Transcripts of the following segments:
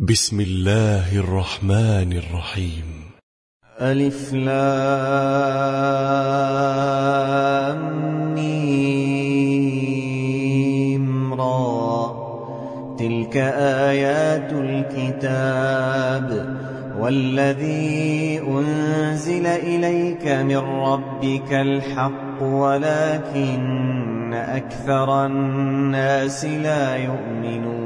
بسم الله الرحمن الرحيم. ألف لام ميم را، تلك آيات الكتاب والذي أنزل إليك من ربك الحق ولكن أكثر الناس لا يؤمنون.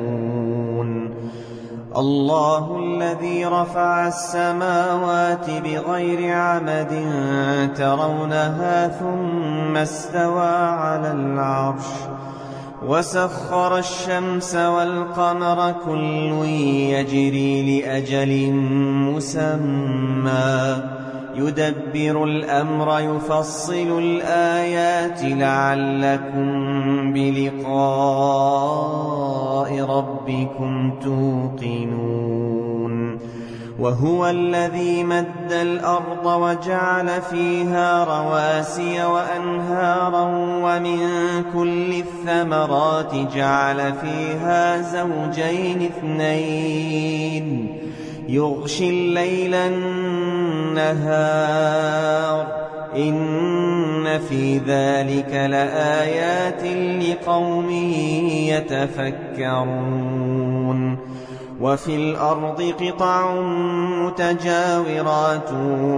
الله الذي رفع السماوات بغير عمد ترونها ثم استوى على العرش وسخر الشمس والقمر كل يجري لأجل مسمى يدبر الأمر يفصل الآيات لعلكم بلقاء ربكم توقنون. وهو الذي مد الأرض وجعل فيها رواسي وأنهارا ومن كل الثمرات جعل فيها زوجين اثنين يغشي الليل النهار إن في ذلك لآيات لقوم يتفكرون. وفي الأرض قطع متجاورات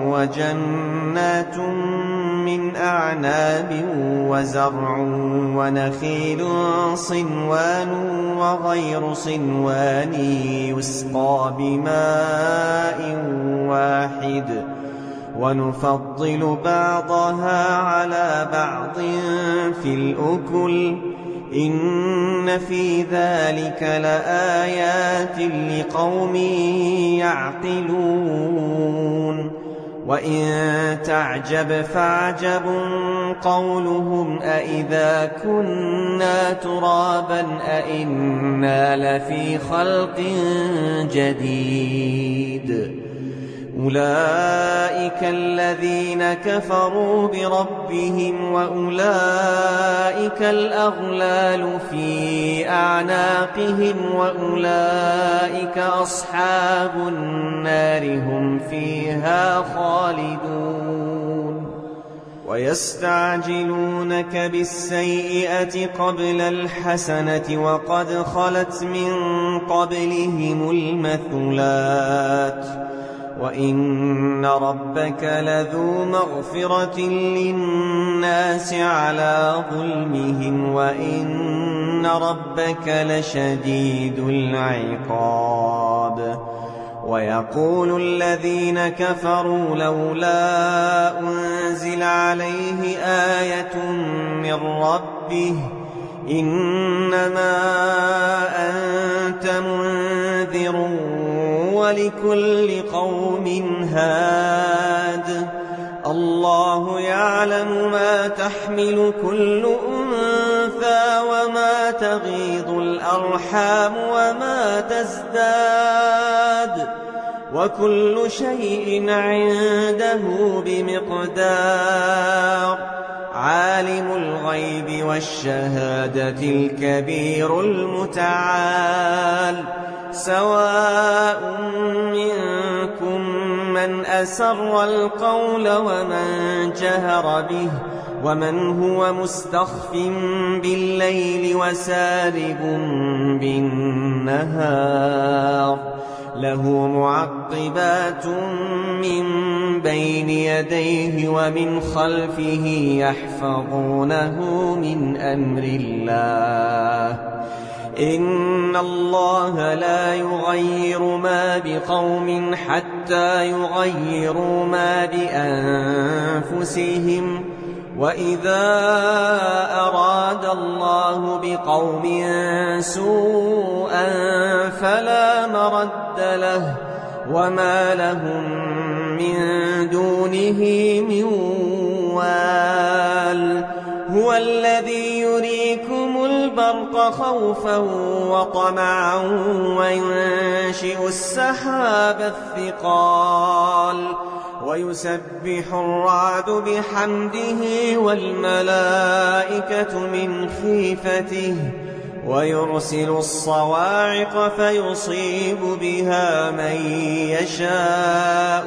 وجنات من أعناب وزرع ونخيل صنوان وغير صنوان يسقى بماء واحد ونفضل بعضها على بعض في الأكل إن في ذلك لآيات لقوم يعقلون. وإن تعجب فعجب قولهم أإذا كنا ترابا أإنا لفي خلق جديد. أولئك الذين كفروا بربهم وأولئك الأغلال في أعناقهم وأولئك أصحاب النار هم فيها خالدون. ويستعجلونك بالسيئة قبل الحسنة وقد خلت من قبلهم المثلات وإن ربك لذو مغفرة للناس على ظلمهم وإن ربك لشديد العقاب. ويقول الذين كفروا لولا أنزل عليه آية من ربه إنما أنت منذر ولكل قوم هاد. الله يعلم ما تحمل كل أنثى وما تغيض الأرحام وما تزداد وكل شيء عنده بمقدار. عالم الغيب والشهادة الكبير المتعال. سواء منكم من أسر القول ومن جهر به ومن هو مستخف بالليل وسارب بالنهار. له معقبات من بين يديه ومن خلفه يحفظونه من أمر الله. إن الله لا يغير ما بقوم حتى يغيروا ما بأنفسهم وإذا أراد الله بقوم سوءا فلا مرد له وما لهم من دونه من وال. هو الذي يريكم البرق خوفا وطمعا وينشئ السحاب الثقال ويسبح الرعد بحمده والملائكة من خيفته ويرسل الصواعق فيصيب بها من يشاء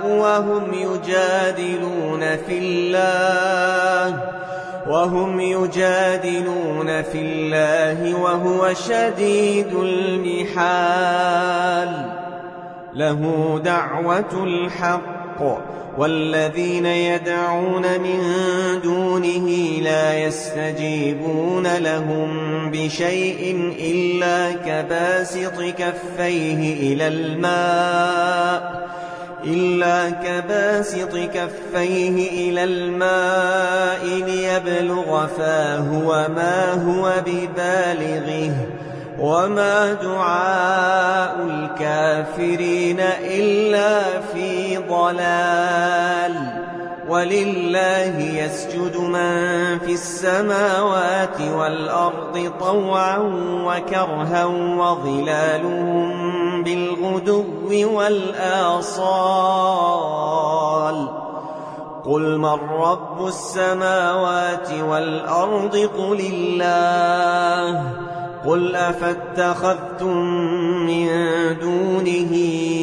وهم يجادلون في الله وهو شديد المحال. له دعوة الحق والذين يدعون من دونه لا يستجيبون لهم بشيء إلا كباسط كفيه إلى الماء ليبلغ فاه وما هو ببالغه وما دعاء الكافرين إلا في ضلال. ولله يسجد من في السماوات والأرض طوعا وكرها وظلالهم بالغدو والآصال. قل من رب السماوات والأرض قل الله. قل أفاتخذتم من دونه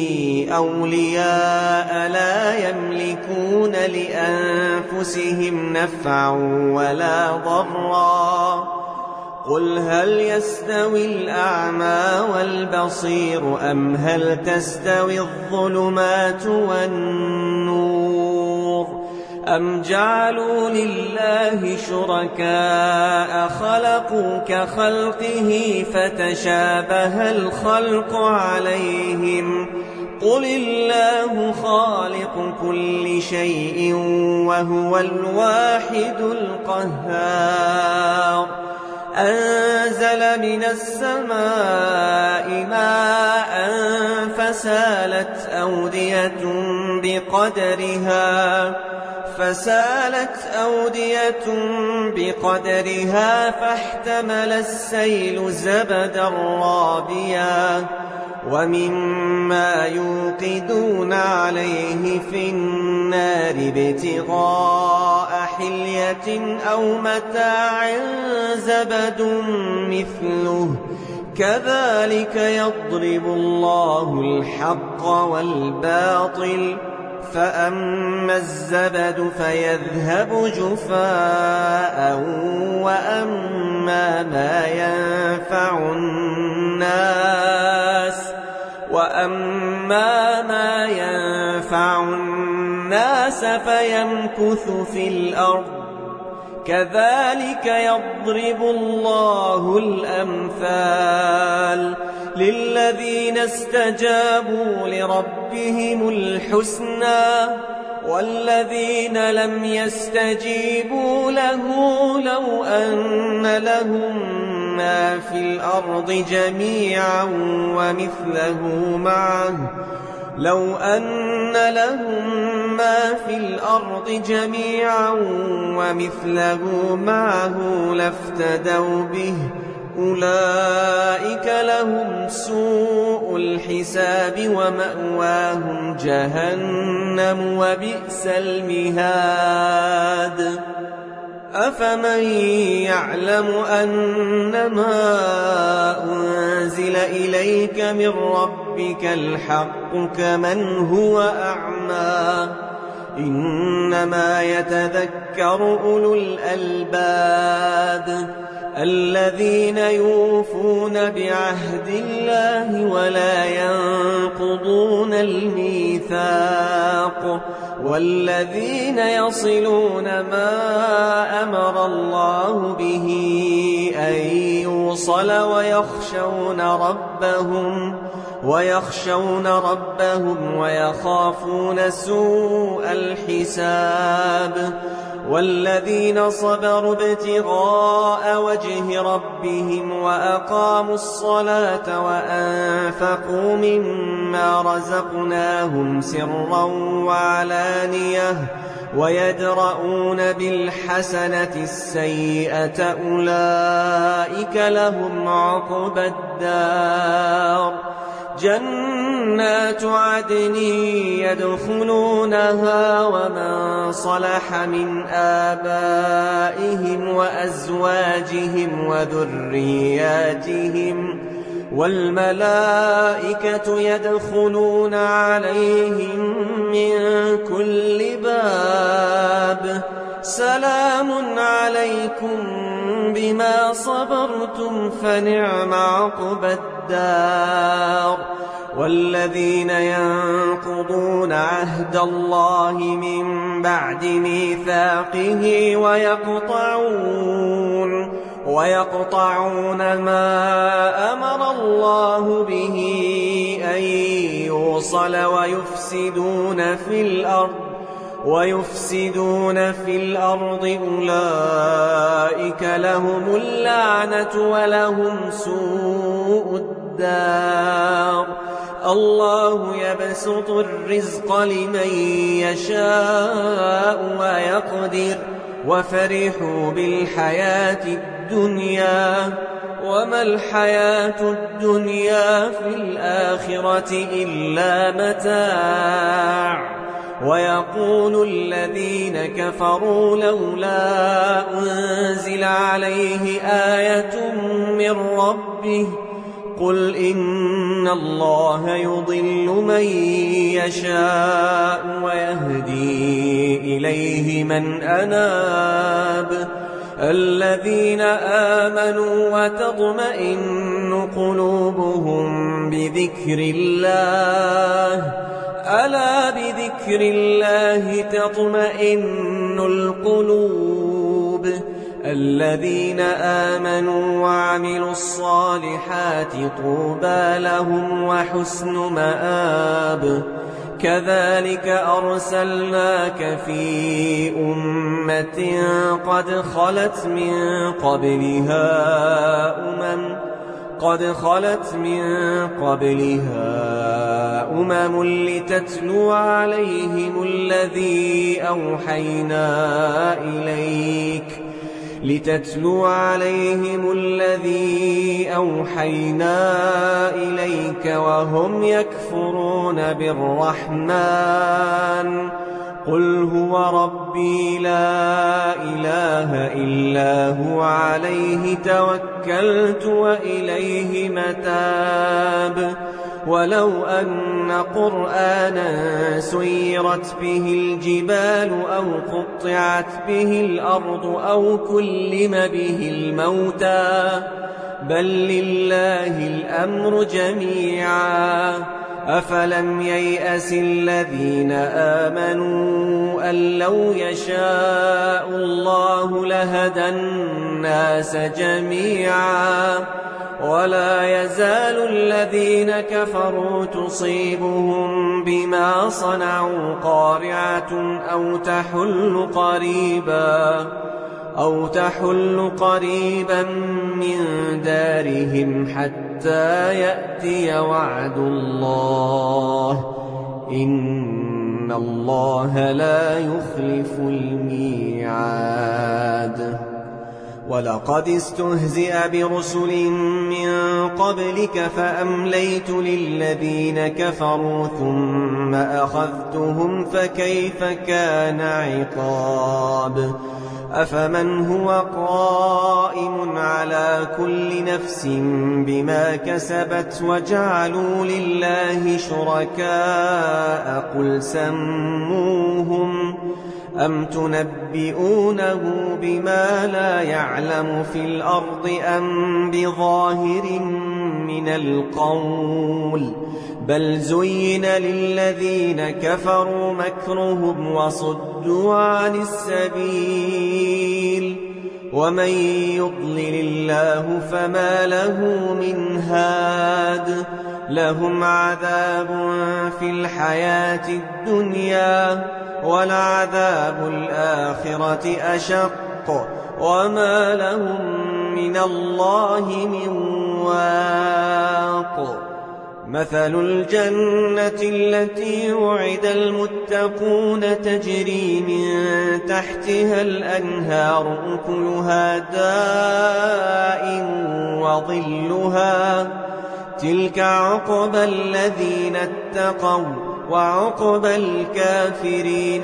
أولياء لا يملكون لأنفسهم نفعا ولا ضرا. قل هل يستوي الأعمى والبصير أم هل تستوي الظلمات والنور أم جعلوا لله شركاء خلقوا كخلقه فتشابه الخلق عليهم. قل الله خالق كل شيء وهو الواحد القهار. أنزل من السماء ماء فسالت أودية بقدرها فاحتمل السيل زبدا رابيا ومما يوقدون عليه في النار ابتغاء حلية أو متاع زبد مثله كذلك يضرب الله الحق والباطل. فأما الزبد فيذهب جفاء وأما ما ينفع الناس فيمكث في الأرض كذلك يضرب الله الأمثال. للذين استجابوا لربهم الحسنى والذين لم يستجيبوا له لو أن لهم ما في الأرض جميعا ومثله معه لافتدوا به أولئك لهم سوء الحساب ومأواهم جهنم وبئس المهاد. أفمن يعلم أنما أنزل إليك من ربك الحق كمن هو أعمى إنما يتذكر أولو الألباب الذين يوفون بعهد الله ولا ينقضون الميثاق والذين يصلون ما أمر الله به أن يوصل ويخشون ربهم ويخافون سوء الحساب. والذين صبروا ابتغاء وجه ربهم وأقاموا الصلاة وأنفقوا مما رزقناهم سرا وعلانية ويدرؤون بالحسنة السيئة أولئك لهم عقبى الدار. جنات جنات عدن يدخلونها ومن صلح من آبائهم وأزواجهم وذرياتهم والملائكة يدخلون عليهم من كل باب سلام عليكم بما صبرتم فنعم عقبى الدار. والذين ينقضون عهد الله من بعد ميثاقه ويقطعون ما أمر الله به أن يوصل ويفسدون في الأرض أولئك لهم اللعنة ولهم سوء الدار. الله يبسط الرزق لمن يشاء ويقدر وفرحوا بالحياة الدنيا وما الحياة الدنيا في الآخرة إلا متاع. ويقول الذين كفروا لولا أنزل عليه آية من ربه قل إن الله يضل من يشاء ويهدي إليه من أناب. الذين آمنوا وتطمئن قلوبهم بذكر الله ألا بذكر الله تطمئن القلوب. الذين آمنوا وعملوا الصالحات طوبى لهم وحسن مآب. كذلك أرسلناك في أمة قد خلت من قبلها أمم لتتلو عليهم الذي أوحينا إليك وهم يكفرون بالرحمن قل هو ربي لا إله إلا هو عليه توكلت وإليه متاب. ولو أن قرآنا سيرت به الجبال أو قطعت به الأرض أو كلم به الموتى بل لله الأمر جميعا. أفلم ييأس الذين آمنوا أن لو يشاء الله لهدى الناس جميعا. ولا يزال الذين كفروا تصيبهم بما صنعوا قارعة أو تحل قريبا من دارهم حتى يأتي وعد الله إن الله لا يخلف الميعاد. ولقد استهزئ برسل من قبلك فأمليت للذين كفروا ثم أخذتهم فكيف كان عقاب. أفمن هو قائم على كل نفس بما كسبت وجعلوا لله شركاء قل سموهم أم تنبئونه بما لا يعلم في الأرض أم بظاهر من القول بل زين للذين كفروا مكرهم وصدوا عن السبيل ومن يضلل الله فما له من هاد. لهم عذاب في الحياة الدنيا ولعذاب الآخرة أشق وما لهم من الله من واق. مثل الجنة التي وعد المتقون تجري من تحتها الأنهار أكلها دائم وظلها تلك عقبى الذين اتقوا وعقبى الكافرين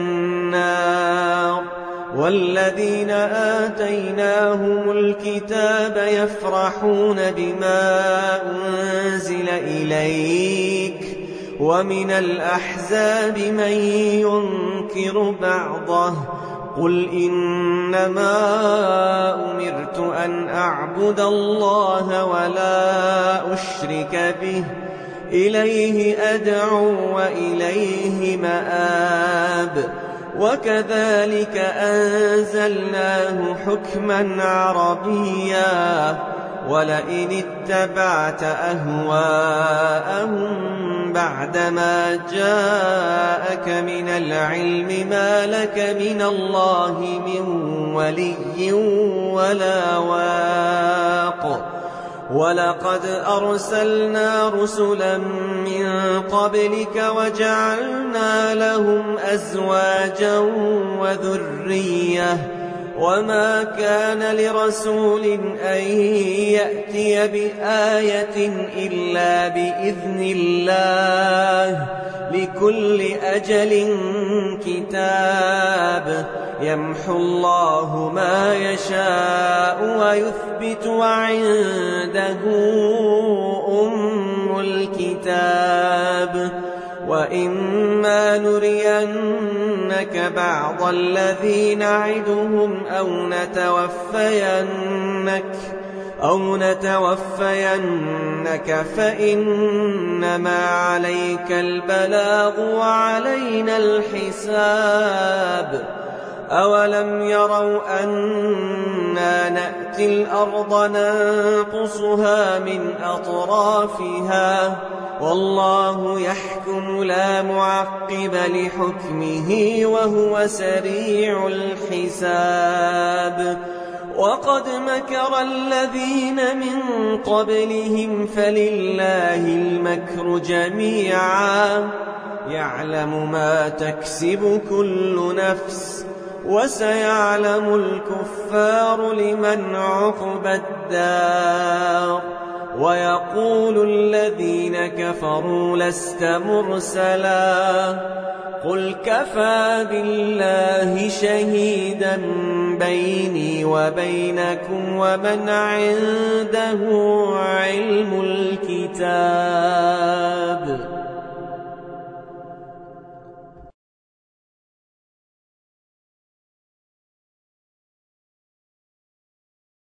النار والذين آتيناهم الكتاب يفرحون بما أنزل إليك ومن الأحزاب من ينكر بعضه قل إنما أمرت أن أعبد الله ولا أشرك به إليه أدعو وإليه مآب وكذلك أنزلناه حكما عربيا ولئن اتبعت أهواءهم بعدما جاءك من العلم ما لك من الله من ولي ولا واق ولقد أرسلنا رسلا من قبلك وجعلنا لهم أزواجا وذرية وما كان لرسول أن يأتي بآية إلا بإذن الله لكل أجل كتاب يمحو الله ما يشاء ويثبت وعنده أم الكتاب وإما نرينك بعض الذي نعدهم أو نتوفينك فإنما عليك البلاغ وعلينا الحساب أولم يروا أنا نأتي الأرض ننقصها من أطرافها والله يحكم لا معقب لحكمه وهو سريع الحساب وقد مكر الذين من قبلهم فلله المكر جميعا يعلم ما تكسب كل نفس وسيعلم الكفار لمن عقبى الدار ويقول الذين كفروا لست مرسلا قل كفى بالله شهيدا بيني وبينكم ومن عنده علم الكتاب